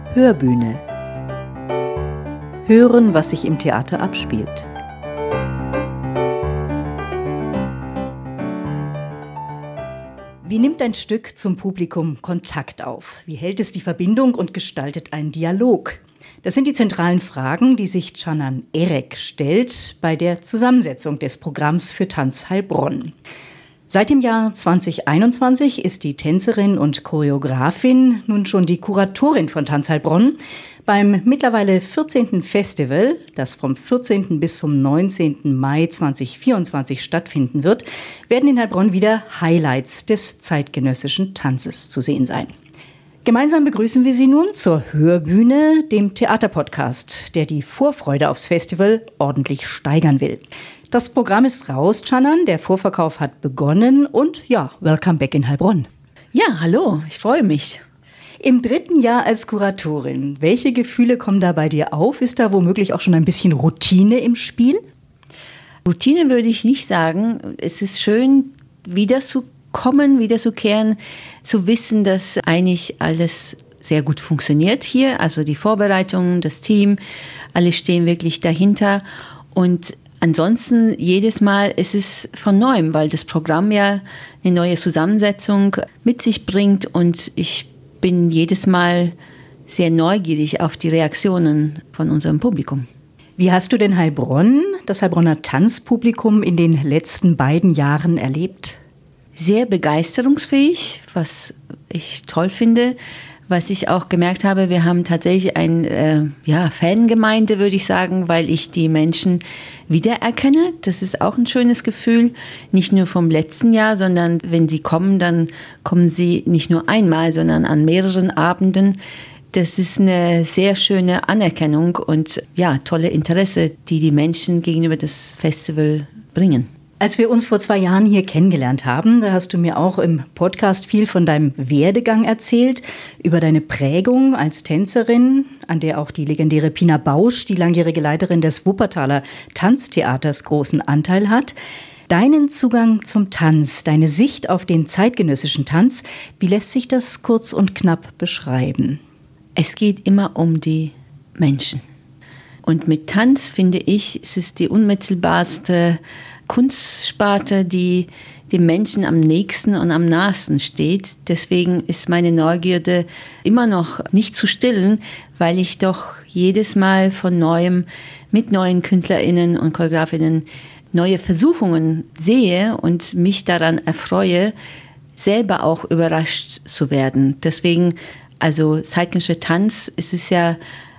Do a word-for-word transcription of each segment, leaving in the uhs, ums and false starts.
Hörbühne. Hören, was sich im Theater abspielt. Wie nimmt ein Stück zum Publikum Kontakt auf? Wie hält es die Verbindung und gestaltet einen Dialog? Das sind die zentralen Fragen, die sich Canan Erek stellt bei der Zusammensetzung des Programms für Tanz Heilbronn. Seit dem Jahr zwanzig einundzwanzig ist die Tänzerin und Choreografin nun schon die Kuratorin von Tanz Heilbronn. Beim mittlerweile vierzehnten Festival, das vom vierzehnten bis zum neunzehnten Mai zweitausendvierundzwanzig stattfinden wird, werden in Heilbronn wieder Highlights des zeitgenössischen Tanzes zu sehen sein. Gemeinsam begrüßen wir Sie nun zur Hörbühne, dem Theaterpodcast, der die Vorfreude aufs Festival ordentlich steigern will. Das Programm ist raus, Canan, der Vorverkauf hat begonnen und ja, welcome back in Heilbronn. Ja, hallo, ich freue mich. Im dritten Jahr als Kuratorin, welche Gefühle kommen da bei dir auf? Ist da womöglich auch schon ein bisschen Routine im Spiel? Routine würde ich nicht sagen. Es ist schön, wiederzukommen, wiederzukehren, zu wissen, dass eigentlich alles sehr gut funktioniert hier. Also die Vorbereitungen, das Team, alle stehen wirklich dahinter. Und ansonsten jedes Mal ist es von Neuem, weil das Programm ja eine neue Zusammensetzung mit sich bringt und ich bin jedes Mal sehr neugierig auf die Reaktionen von unserem Publikum. Wie hast du denn Heilbronn, das Heilbronner Tanzpublikum in den letzten beiden Jahren erlebt? Sehr begeisterungsfähig, was ich toll finde. Was ich auch gemerkt habe, wir haben tatsächlich eine äh, ja, Fangemeinde, würde ich sagen, weil ich die Menschen wiedererkenne. Das ist auch ein schönes Gefühl, nicht nur vom letzten Jahr, sondern wenn sie kommen, dann kommen sie nicht nur einmal, sondern an mehreren Abenden. Das ist eine sehr schöne Anerkennung und ja, tolle Interesse, die die Menschen gegenüber das Festival bringen. Als wir uns vor zwei Jahren hier kennengelernt haben, da hast du mir auch im Podcast viel von deinem Werdegang erzählt, über deine Prägung als Tänzerin, an der auch die legendäre Pina Bausch, die langjährige Leiterin des Wuppertaler Tanztheaters, großen Anteil hat. Deinen Zugang zum Tanz, deine Sicht auf den zeitgenössischen Tanz, wie lässt sich das kurz und knapp beschreiben? Es geht immer um die Menschen. Und mit Tanz, finde ich, ist es die unmittelbarste Kunstsparte, die dem Menschen am nächsten und am nahesten steht. Deswegen ist meine Neugierde immer noch nicht zu stillen, weil ich doch jedes Mal von Neuem mit neuen KünstlerInnen und Choreografinnen neue Versuchungen sehe und mich daran erfreue, selber auch überrascht zu werden. Deswegen, also zeitgenössischer Tanz, es ist ja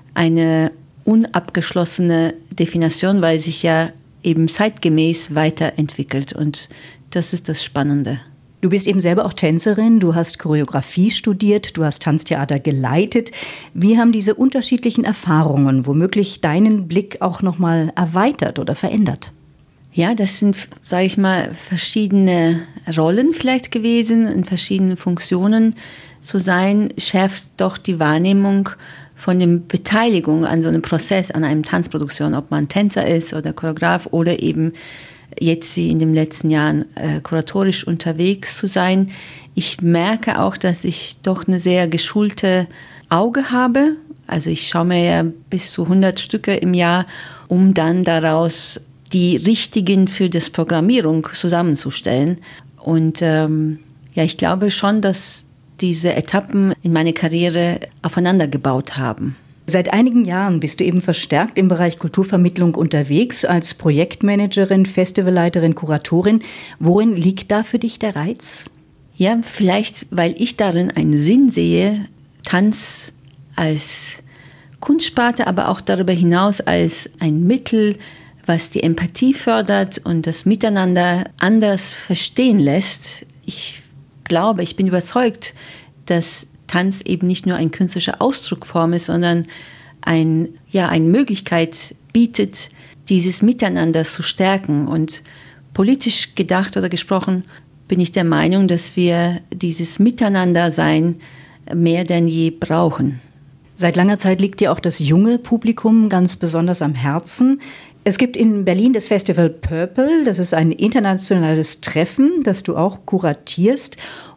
eine unabgeschlossene Definition, weil sich ja eben zeitgemäß weiterentwickelt und das ist das Spannende. Du bist eben selber auch Tänzerin, du hast Choreografie studiert, du hast Tanztheater geleitet. Wie haben diese unterschiedlichen Erfahrungen womöglich deinen Blick auch nochmal erweitert oder verändert? Ja, das sind, sage ich mal, verschiedene Rollen vielleicht gewesen, in verschiedenen Funktionen zu sein, schärft doch die Wahrnehmung von der Beteiligung an so einem Prozess, an einem Tanzproduktion, ob man Tänzer ist oder Choreograf oder eben jetzt wie in den letzten Jahren äh, kuratorisch unterwegs zu sein. Ich merke auch, dass ich doch eine sehr geschulte Auge habe. Also ich schaue mir ja bis zu hundert Stücke im Jahr, um dann daraus die richtigen für das Programmierung zusammenzustellen. Und ähm, ja, ich glaube schon, dass diese Etappen in meiner Karriere aufeinander gebaut haben. Seit einigen Jahren bist du eben verstärkt im Bereich Kulturvermittlung unterwegs als Projektmanagerin, Festivalleiterin, Kuratorin. Worin liegt da für dich der Reiz? Ja, vielleicht, weil ich darin einen Sinn sehe, Tanz als Kunstsparte, aber auch darüber hinaus als ein Mittel, was die Empathie fördert und das Miteinander anders verstehen lässt. Ich glaube, ich bin überzeugt, dass Tanz eben nicht nur eine künstlerische Ausdrucksform ist, sondern ein, ja, eine Möglichkeit bietet, dieses Miteinander zu stärken. Und politisch gedacht oder gesprochen bin ich der Meinung, dass wir dieses Miteinandersein mehr denn je brauchen. Seit langer Zeit liegt dir auch das junge Publikum ganz besonders am Herzen. Es gibt in Berlin das Festival Purple, das ist ein internationales Treffen, das du auch kuratierst.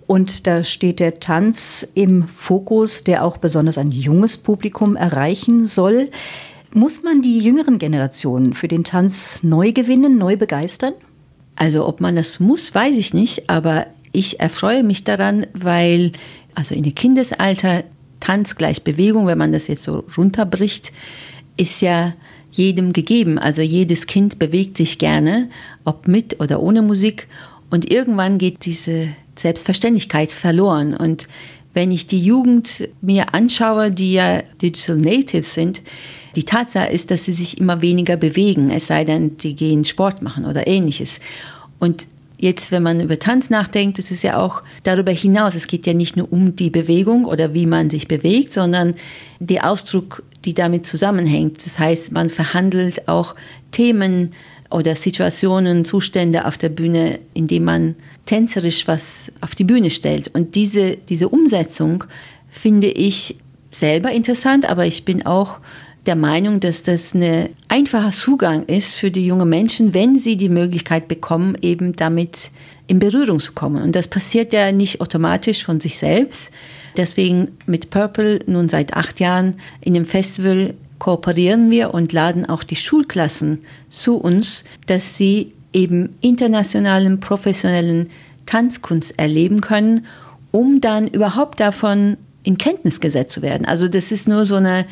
Und da steht der Tanz im Fokus, der auch besonders ein junges Publikum erreichen soll. Muss man die jüngeren Generationen für den Tanz neu gewinnen, neu begeistern? Also ob man das muss, weiß ich nicht, aber ich erfreue mich daran, weil also in dem Kindesalter Tanz gleich Bewegung, wenn man das jetzt so runterbricht, ist ja jedem gegeben. Also jedes Kind bewegt sich gerne, ob mit oder ohne Musik. Und irgendwann geht diese Selbstverständlichkeit verloren. Und wenn ich die Jugend mir anschaue, die ja Digital Natives sind, die Tatsache ist, dass sie sich immer weniger bewegen, es sei denn, die gehen Sport machen oder Ähnliches. Und jetzt, wenn man über Tanz nachdenkt, ist es ja auch darüber hinaus. Es geht ja nicht nur um die Bewegung oder wie man sich bewegt, sondern der Ausdruck, die damit zusammenhängt. Das heißt, man verhandelt auch Themen oder Situationen, Zustände auf der Bühne, indem man tänzerisch was auf die Bühne stellt. Und diese, diese Umsetzung finde ich selber interessant, aber ich bin auch der Meinung, dass das ein einfacher Zugang ist für die jungen Menschen, wenn sie die Möglichkeit bekommen, eben damit in Berührung zu kommen. Und das passiert ja nicht automatisch von sich selbst. Deswegen mit Purple nun seit acht Jahren in dem Festival kooperieren wir und laden auch die Schulklassen zu uns, dass sie eben internationalen, professionellen Tanzkunst erleben können, um dann überhaupt davon in Kenntnis gesetzt zu werden. Also das ist nur so ein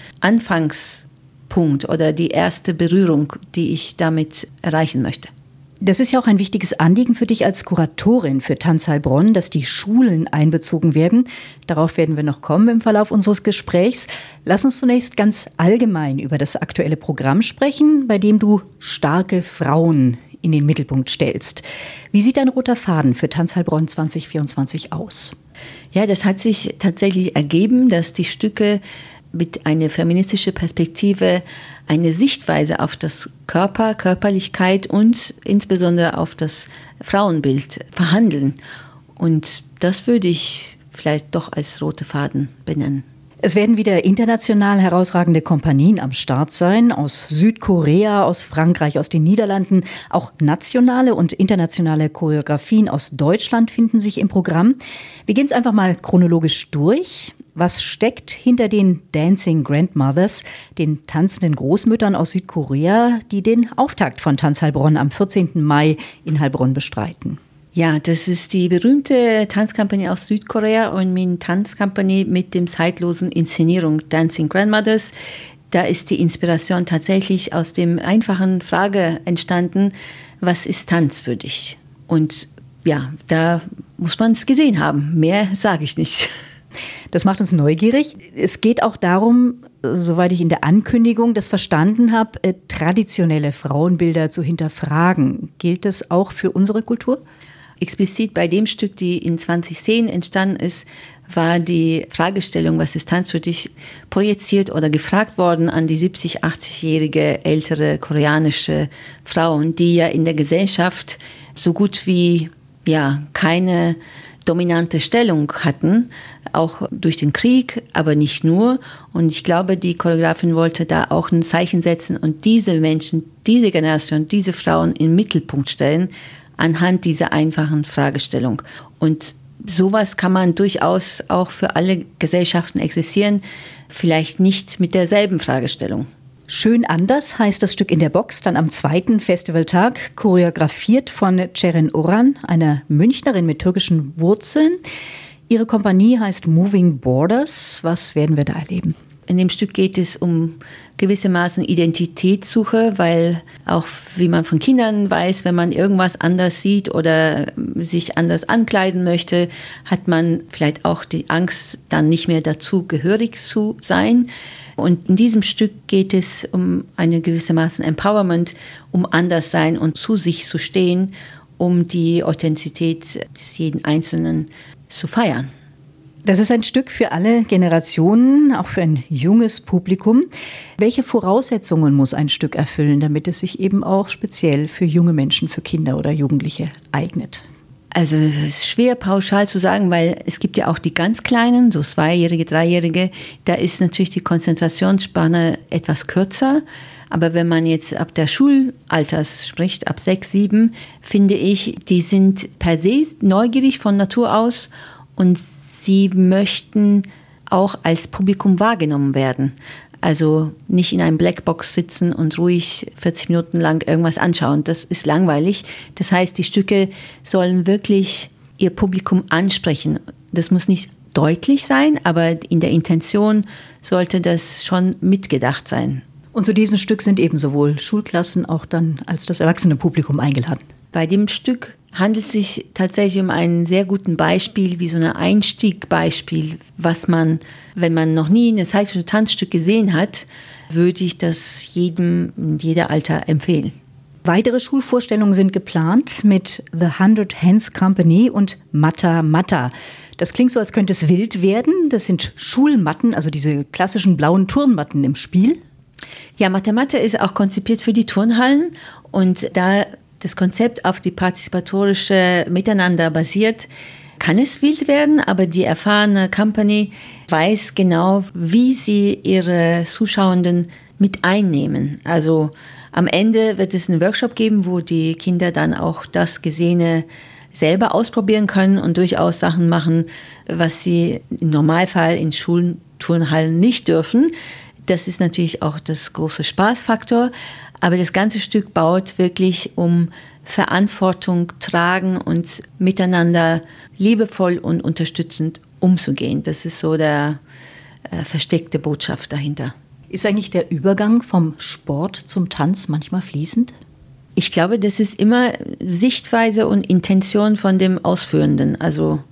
Anfangspunkt oder die erste Berührung, die ich damit erreichen möchte. Das ist ja auch ein wichtiges Anliegen für dich als Kuratorin für Tanz Heilbronn, dass die Schulen einbezogen werden. Darauf werden wir noch kommen im Verlauf unseres Gesprächs. Lass uns zunächst ganz allgemein über das aktuelle Programm sprechen, bei dem du starke Frauen in den Mittelpunkt stellst. Wie sieht dein roter Faden für Tanz Heilbronn zwanzig vierundzwanzig aus? Ja, das hat sich tatsächlich ergeben, dass die Stücke mit einer feministischen Perspektive eine Sichtweise auf das Körper, Körperlichkeit und insbesondere auf das Frauenbild verhandeln. Und das würde ich vielleicht doch als rote Faden benennen. Es werden wieder international herausragende Kompanien am Start sein, aus Südkorea, aus Frankreich, aus den Niederlanden. Auch nationale und internationale Choreografien aus Deutschland finden sich im Programm. Wir gehen es einfach mal chronologisch durch. Was steckt hinter den Dancing Grandmothers, den tanzenden Großmüttern aus Südkorea, die den Auftakt von Tanz Heilbronn am vierzehnten Mai in Heilbronn bestreiten? Ja, das ist die berühmte Tanzkompanie aus Südkorea und meine Tanzkompanie mit dem zeitlosen Inszenierung Dancing Grandmothers. Da ist die Inspiration tatsächlich aus dem einfachen Frage entstanden, was ist Tanz für dich? Und ja, da muss man es gesehen haben. Mehr sage ich nicht. Das macht uns neugierig. Es geht auch darum, soweit ich in der Ankündigung das verstanden habe, traditionelle Frauenbilder zu hinterfragen. Gilt das auch für unsere Kultur? Explizit bei dem Stück, die in zwanzig zehn entstanden ist, war die Fragestellung, was ist Tanz für dich, projiziert oder gefragt worden an die siebzig-, achtzigjährige ältere koreanische Frauen, die ja in der Gesellschaft so gut wie ja keine dominante Stellung hatten, auch durch den Krieg, aber nicht nur. Und ich glaube, die Choreografin wollte da auch ein Zeichen setzen und diese Menschen, diese Generation, diese Frauen in den Mittelpunkt stellen, anhand dieser einfachen Fragestellung. Und sowas kann man durchaus auch für alle Gesellschaften existieren, vielleicht nicht mit derselben Fragestellung. Schön anders heißt das Stück in der Box, dann am zweiten Festivaltag, choreografiert von Ceren Oran, einer Münchnerin mit türkischen Wurzeln. Ihre Kompanie heißt Moving Borders. Was werden wir da erleben? In dem Stück geht es um gewissermaßen Identitätssuche, weil auch wie man von Kindern weiß, wenn man irgendwas anders sieht oder sich anders ankleiden möchte, hat man vielleicht auch die Angst, dann nicht mehr dazu gehörig zu sein. Und in diesem Stück geht es um eine gewissermaßen Empowerment, um anders sein und zu sich zu stehen, um die Authentizität des jeden Einzelnen zu feiern. Das ist ein Stück für alle Generationen, auch für ein junges Publikum. Welche Voraussetzungen muss ein Stück erfüllen, damit es sich eben auch speziell für junge Menschen, für Kinder oder Jugendliche eignet? Also es ist schwer pauschal zu sagen, weil es gibt ja auch die ganz Kleinen, so Zweijährige, Dreijährige. Da ist natürlich die Konzentrationsspanne etwas kürzer. Aber wenn man jetzt ab der Schulalters spricht, ab sechs, sieben, finde ich, die sind per se neugierig von Natur aus und sie möchten auch als Publikum wahrgenommen werden. Also nicht in einem Blackbox sitzen und ruhig vierzig Minuten lang irgendwas anschauen. Das ist langweilig. Das heißt, die Stücke sollen wirklich ihr Publikum ansprechen. Das muss nicht deutlich sein, aber in der Intention sollte das schon mitgedacht sein. Und zu diesem Stück sind eben sowohl Schulklassen auch dann als das erwachsene Publikum eingeladen. Bei dem Stück handelt es sich tatsächlich um einen sehr guten Beispiel, wie so ein Einstiegbeispiel, was man, wenn man noch nie ein zeitgenössisches Tanzstück gesehen hat, würde ich das jedem in jeder Alter empfehlen. Weitere Schulvorstellungen sind geplant mit The Hundred Hands Company und Matta Matta. Das klingt so, als könnte es wild werden. Das sind Schulmatten, also diese klassischen blauen Turnmatten im Spiel. Ja, Matta Matta ist auch konzipiert für die Turnhallen und da das Konzept auf die partizipatorische Miteinander basiert, kann es wild werden, aber die erfahrene Company weiß genau, wie sie ihre Zuschauenden mit einnehmen. Also am Ende wird es einen Workshop geben, wo die Kinder dann auch das Gesehene selber ausprobieren können und durchaus Sachen machen, was sie im Normalfall in Schulen, Turnhallen nicht dürfen. Das ist natürlich auch das große Spaßfaktor. Aber das ganze Stück baut wirklich um Verantwortung tragen und miteinander liebevoll und unterstützend umzugehen. Das ist so der äh, versteckte Botschaft dahinter. Ist eigentlich der Übergang vom Sport zum Tanz manchmal fließend? Ich glaube, das ist immer Sichtweise und Intention von dem Ausführenden. Also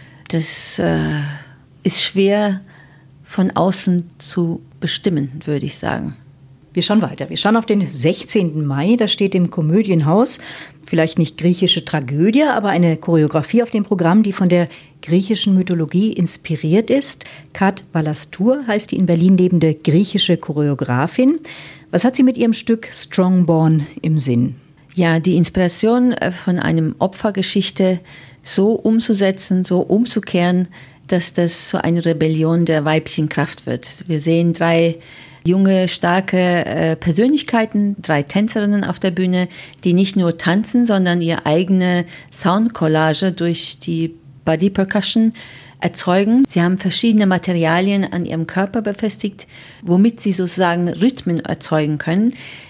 das äh, ist schwer von außen zu bestimmen, würde ich sagen. Wir schauen weiter. Wir schauen auf den sechzehnten Mai. Da steht im Komödienhaus, vielleicht nicht griechische Tragödie, aber eine Choreografie auf dem Programm, die von der griechischen Mythologie inspiriert ist. Kat Valastur heißt die in Berlin lebende griechische Choreografin. Was hat sie mit ihrem Stück Strongborn im Sinn? Ja, die Inspiration von einem Opfergeschichte so umzusetzen, so umzukehren, dass das so eine Rebellion der weiblichen Kraft wird. Wir sehen drei junge, starke äh, Persönlichkeiten, drei Tänzerinnen auf der Bühne, die nicht nur tanzen, sondern ihre eigene Soundcollage durch die Body Percussion erzeugen. Sie haben verschiedene Materialien an ihrem Körper befestigt, womit sie sozusagen Rhythmen erzeugen können.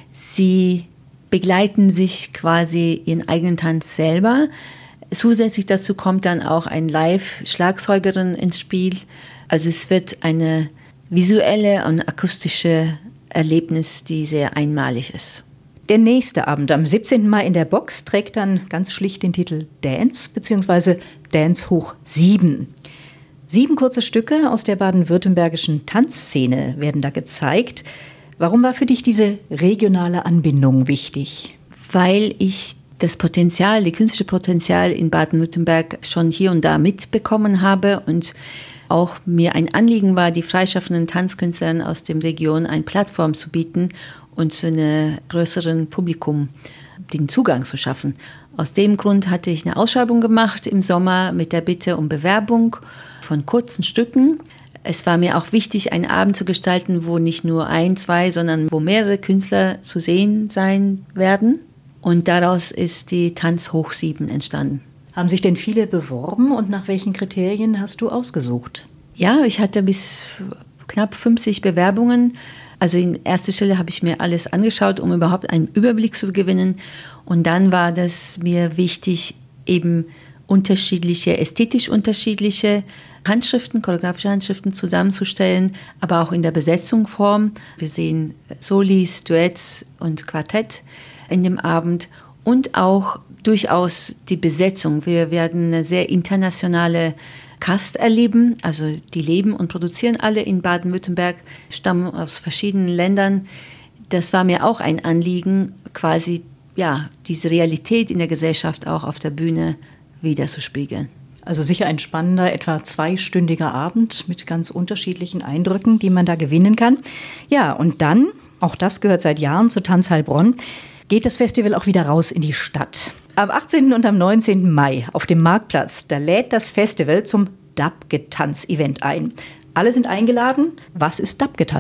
Sie begleiten sich quasi ihren eigenen Tanz selber. Zusätzlich dazu kommt dann auch ein Live-Schlagzeugerin ins Spiel. Also es wird eine visuelle und akustische Erlebnis, die sehr einmalig ist. Der nächste Abend am siebzehnten Mai in der Box trägt dann ganz schlicht den Titel Dance bzw. Dance hoch sieben. Sieben kurze Stücke aus der baden-württembergischen Tanzszene werden da gezeigt. Warum war für dich diese regionale Anbindung wichtig? Weil ich das Potenzial, die künstlerische Potenzial in Baden-Württemberg schon hier und da mitbekommen habe und auch mir ein Anliegen war, die freischaffenden Tanzkünstlern aus der Region eine Plattform zu bieten und zu einem größeren Publikum den Zugang zu schaffen. Aus dem Grund hatte ich eine Ausschreibung gemacht im Sommer mit der Bitte um Bewerbung von kurzen Stücken. Es war mir auch wichtig, einen Abend zu gestalten, wo nicht nur ein, zwei, sondern wo mehrere Künstler zu sehen sein werden. Und daraus ist die Tanz hoch sieben entstanden. Haben sich denn viele beworben und nach welchen Kriterien hast du ausgesucht? Ja, ich hatte bis knapp fünfzig Bewerbungen. Also in erster Stelle habe ich mir alles angeschaut, um überhaupt einen Überblick zu gewinnen. Und dann war das mir wichtig, eben unterschiedliche, ästhetisch unterschiedliche Handschriften, choreografische Handschriften zusammenzustellen, aber auch in der Besetzungsform. Wir sehen Solis, Duetts und Quartett in dem Abend und auch durchaus die Besetzung. Wir werden eine sehr internationale Cast erleben, also die leben und produzieren alle in Baden-Württemberg, stammen aus verschiedenen Ländern. Das war mir auch ein Anliegen, quasi ja, diese Realität in der Gesellschaft auch auf der Bühne widerzuspiegeln. Also sicher ein spannender, etwa zweistündiger Abend mit ganz unterschiedlichen Eindrücken, die man da gewinnen kann. Ja, und dann, auch das gehört seit Jahren zu Tanz Heilbronn, geht das Festival auch wieder raus in die Stadt. Am achtzehnten und am neunzehnten Mai auf dem Marktplatz, da lädt das Festival zum Dabgetanz-Event ein. Alle sind eingeladen. Was ist Dabgetanz?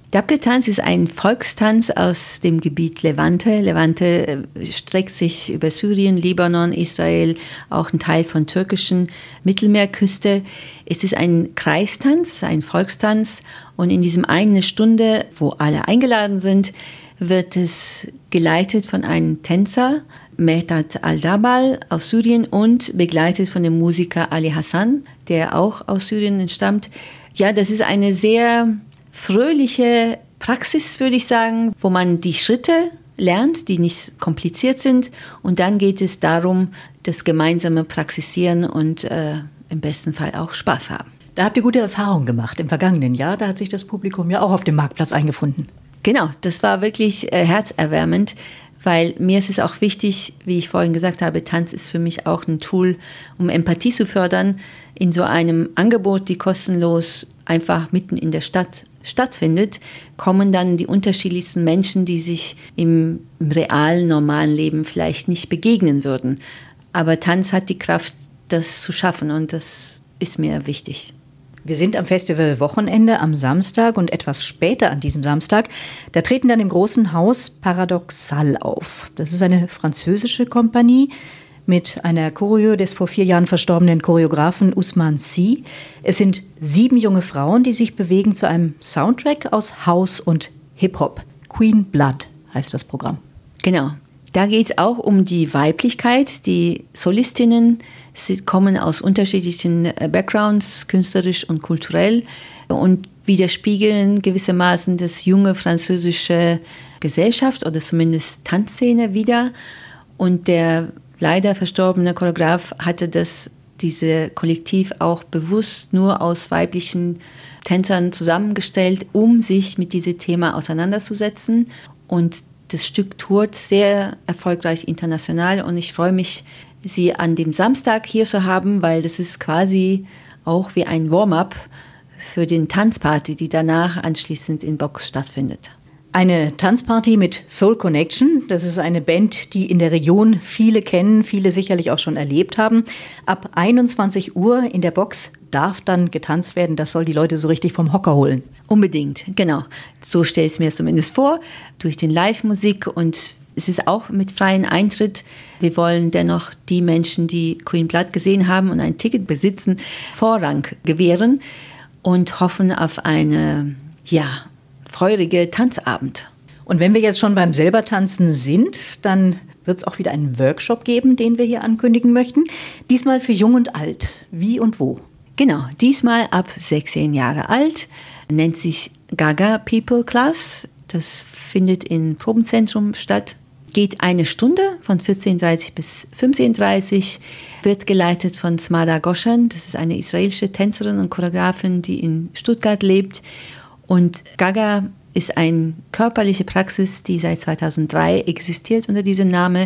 Dabke-Tanz ist ein Volkstanz aus dem Gebiet Levante. Levante streckt sich über Syrien, Libanon, Israel, auch ein Teil von türkischen Mittelmeerküste. Es ist ein Kreistanz, ein Volkstanz und in diesem eine Stunde, wo alle eingeladen sind, wird es geleitet von einem Tänzer, Mehtat Al-Dabal aus Syrien und begleitet von dem Musiker Ali Hassan, der auch aus Syrien entstammt. Ja, das ist eine sehr fröhliche Praxis, würde ich sagen, wo man die Schritte lernt, die nicht kompliziert sind. Und dann geht es darum, das gemeinsame Praxisieren und äh, im besten Fall auch Spaß haben. Da habt ihr gute Erfahrungen gemacht im vergangenen Jahr. Da hat sich das Publikum ja auch auf dem Marktplatz eingefunden. Genau, das war wirklich äh, herzerwärmend, weil mir ist es auch wichtig, wie ich vorhin gesagt habe, Tanz ist für mich auch ein Tool, um Empathie zu fördern. In so einem Angebot, die kostenlos einfach mitten in der Stadt stattfindet, kommen dann die unterschiedlichsten Menschen, die sich im, im realen, normalen Leben vielleicht nicht begegnen würden. Aber Tanz hat die Kraft, das zu schaffen und das ist mir wichtig. Wir sind am Festivalwochenende am Samstag und etwas später an diesem Samstag. Da treten dann im großen Haus Paradoxal auf. Das ist eine französische Kompanie mit einer Choreo des vor vier Jahren verstorbenen Choreografen Ousmane Sy. Es sind sieben junge Frauen, die sich bewegen zu einem Soundtrack aus House und Hip-Hop. Queen Blood heißt das Programm. Genau. Da geht es auch um die Weiblichkeit. Die Solistinnen sie kommen aus unterschiedlichen Backgrounds, künstlerisch und kulturell, und widerspiegeln gewissermaßen das junge französische Gesellschaft oder zumindest Tanzszene wider. Und der leider verstorbene Choreograf hatte das, diese Kollektiv auch bewusst nur aus weiblichen Tänzern zusammengestellt, um sich mit diesem Thema auseinanderzusetzen. Und das Stück tourt sehr erfolgreich international und ich freue mich, Sie an dem Samstag hier zu haben, weil das ist quasi auch wie ein Warm-up für den Tanzparty, die danach anschließend in Box stattfindet. Eine Tanzparty mit Soul Connection. Das ist eine Band, die in der Region viele kennen, viele sicherlich auch schon erlebt haben. Ab einundzwanzig Uhr in der Box darf dann getanzt werden. Das soll die Leute so richtig vom Hocker holen. Unbedingt, genau. So stelle ich es mir zumindest vor. Durch den Live-Musik und es ist auch mit freiem Eintritt. Wir wollen dennoch die Menschen, die Queen Blood gesehen haben und ein Ticket besitzen, Vorrang gewähren und hoffen auf eine, ja, feurige Tanzabend. Und wenn wir jetzt schon beim selber Tanzen sind, dann wird es auch wieder einen Workshop geben, den wir hier ankündigen möchten. Diesmal für Jung und Alt. Wie und wo? Genau, diesmal ab sechzehn Jahre alt. Nennt sich Gaga People Class. Das findet im Probenzentrum statt. Geht eine Stunde von vierzehn Uhr dreißig bis fünfzehn Uhr dreißig. Wird geleitet von Smada Goshen. Das ist eine israelische Tänzerin und Choreografin, die in Stuttgart lebt. Und Gaga ist eine körperliche Praxis, die seit zweitausenddrei existiert unter diesem Namen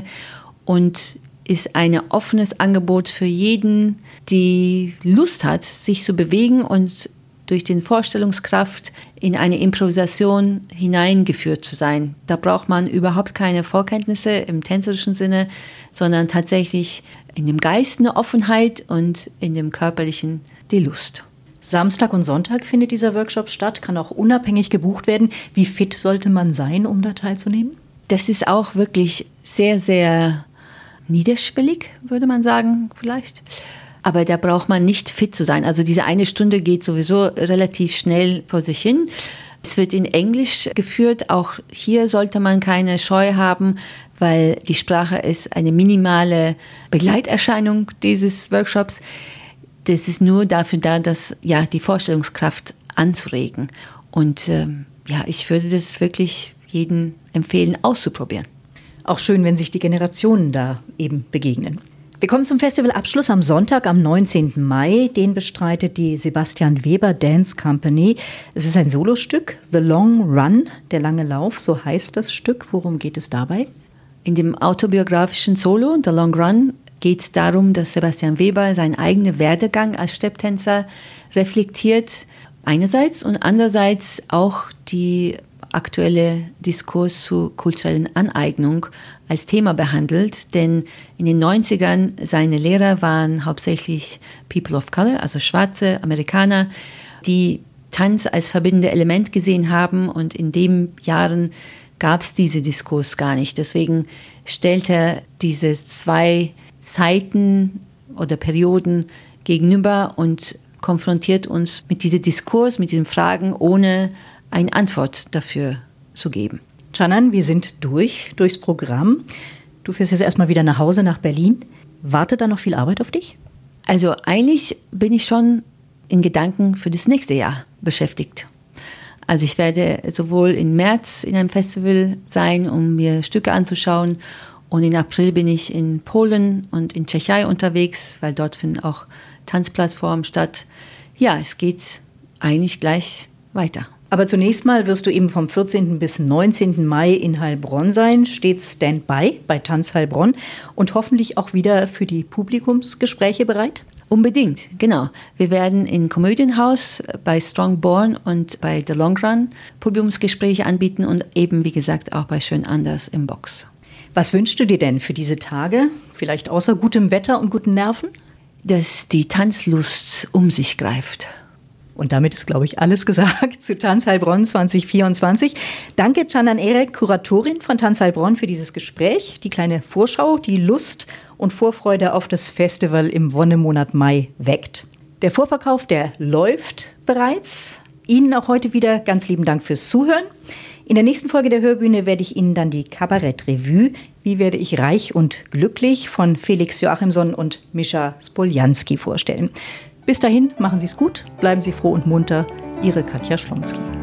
und ist ein offenes Angebot für jeden, die Lust hat, sich zu bewegen und durch die Vorstellungskraft in eine Improvisation hineingeführt zu sein. Da braucht man überhaupt keine Vorkenntnisse im tänzerischen Sinne, sondern tatsächlich in dem Geist eine Offenheit und in dem körperlichen die Lust. Samstag und Sonntag findet dieser Workshop statt, kann auch unabhängig gebucht werden. Wie fit sollte man sein, um da teilzunehmen? Das ist auch wirklich sehr, sehr niederschwellig, würde man sagen, vielleicht. Aber da braucht man nicht fit zu sein. Also diese eine Stunde geht sowieso relativ schnell vor sich hin. Es wird in Englisch geführt. Auch hier sollte man keine Scheu haben, weil die Sprache ist eine minimale Begleiterscheinung dieses Workshops. Das ist nur dafür da, dass ja die Vorstellungskraft anzuregen. Und ähm, ja, ich würde das wirklich jedem empfehlen, auszuprobieren. Auch schön, wenn sich die Generationen da eben begegnen. Wir kommen zum Festivalabschluss am Sonntag, am neunzehnten Mai. Den bestreitet die Sebastian Weber Dance Company. Es ist ein Solostück, The Long Run, der lange Lauf, so heißt das Stück. Worum geht es dabei? In dem autobiografischen Solo, The Long Run, geht es darum, dass Sebastian Weber seinen eigenen Werdegang als Stepptänzer reflektiert, einerseits, und andererseits auch die aktuelle Diskurs zu kulturellen Aneignung als Thema behandelt, denn in den neunzigern seine Lehrer waren hauptsächlich People of Color, also schwarze Amerikaner, die Tanz als verbindende Element gesehen haben. Und in den Jahren gab es diese Diskurs gar nicht. Deswegen stellt er diese zwei Zeiten oder Perioden gegenüber und konfrontiert uns mit diesem Diskurs, mit diesen Fragen, ohne eine Antwort dafür zu geben. Canan, wir sind durch, durchs Programm. Du fährst jetzt erstmal wieder nach Hause, nach Berlin. Wartet da noch viel Arbeit auf dich? Also eigentlich bin ich schon in Gedanken für das nächste Jahr beschäftigt. Also ich werde sowohl im März in einem Festival sein, um mir Stücke anzuschauen. Und im April bin ich in Polen und in Tschechei unterwegs, weil dort finden auch Tanzplattformen statt. Ja, es geht eigentlich gleich weiter. Aber zunächst mal wirst du eben vom vierzehnten bis neunzehnten Mai in Heilbronn sein, stets Standby bei Tanz Heilbronn und hoffentlich auch wieder für die Publikumsgespräche bereit? Unbedingt, genau. Wir werden im Komödienhaus bei Strongborn und bei The Long Run Publikumsgespräche anbieten und eben, wie gesagt, auch bei Schön Anders im Box. Was wünschst du dir denn für diese Tage? Vielleicht außer gutem Wetter und guten Nerven? Dass die Tanzlust um sich greift. Und damit ist, glaube ich, alles gesagt zu Tanz Heilbronn zwanzig vierundzwanzig. Danke, Canan Erek, Kuratorin von Tanz Heilbronn, für dieses Gespräch, die kleine Vorschau, die Lust und Vorfreude auf das Festival im Wonnemonat Mai weckt. Der Vorverkauf, der läuft bereits. Ihnen auch heute wieder ganz lieben Dank fürs Zuhören. In der nächsten Folge der Hörbühne werde ich Ihnen dann die Kabarett-Revue Wie werde ich reich und glücklich von Felix Joachimson und Mischa Spoljanski vorstellen. Bis dahin, machen Sie es gut, bleiben Sie froh und munter. Ihre Katja Schlonski.